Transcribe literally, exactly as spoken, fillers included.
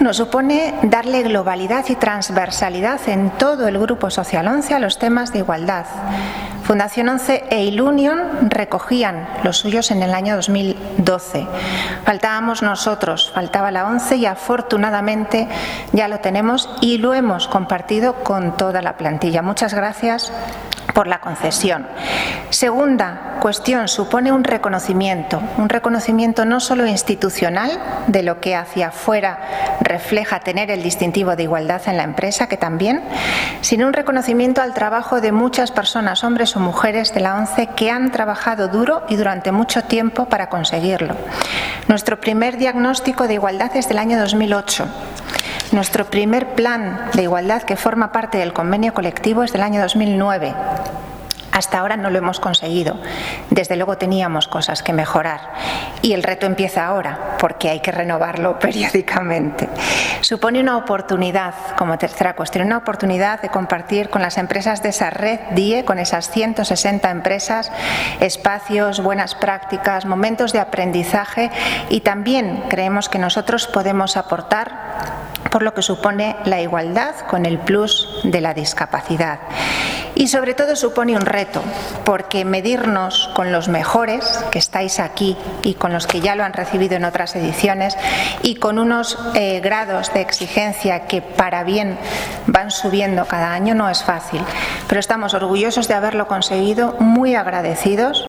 nos supone darle globalidad y transversalidad en todo el Grupo Social once a los temas de igualdad. Fundación once e Ilunion recogían los suyos en el año dos mil doce. Faltábamos nosotros, faltaba la once y afortunadamente ya lo tenemos y lo hemos compartido con toda la plantilla. Muchas gracias por la concesión. Segunda cuestión, supone un reconocimiento, un reconocimiento no solo institucional de lo que hacia afuera refleja tener el distintivo de igualdad en la empresa, que también, sino un reconocimiento al trabajo de muchas personas, hombres o mujeres de la ONCE, que han trabajado duro y durante mucho tiempo para conseguirlo. Nuestro primer diagnóstico de igualdad es del año dos mil ocho. Nuestro primer plan de igualdad, que forma parte del convenio colectivo, es del año dos mil nueve. Hasta ahora no lo hemos conseguido. Desde luego teníamos cosas que mejorar y el reto empieza ahora porque hay que renovarlo periódicamente. Supone una oportunidad, como tercera cuestión, una oportunidad de compartir con las empresas de esa red D I E, con esas ciento sesenta empresas, espacios, buenas prácticas, momentos de aprendizaje, y también creemos que nosotros podemos aportar por lo que supone la igualdad con el plus de la discapacidad. Y sobre todo supone un reto, porque medirnos con los mejores que estáis aquí y con los que ya lo han recibido en otras ediciones y con unos eh, grados de exigencia que para bien van subiendo cada año no es fácil, pero estamos orgullosos de haberlo conseguido, muy agradecidos